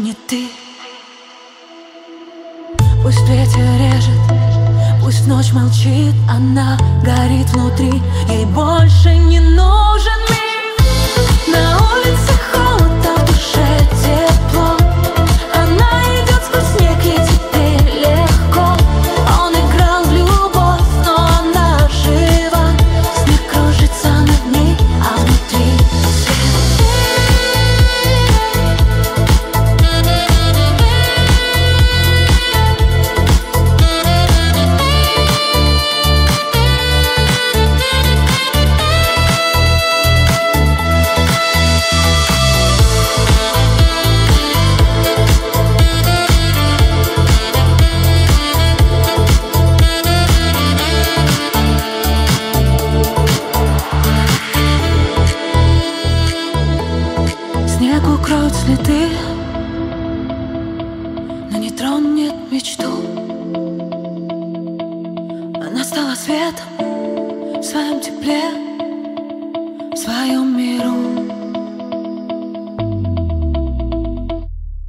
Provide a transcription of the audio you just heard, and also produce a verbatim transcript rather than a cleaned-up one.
не ты. Пусть ветер режет, пусть ночь молчит, она горит внутри, ей больше не нужен мир. На улице холод, а в душе тепло. Она идет сквозь снег, ей теперь легко. Он играл в любовь, но она жива. Снег кружится над ней, а внутри снег укроет следы, но не тронет мечту. Она стала светом в своем тепле, в своем миру.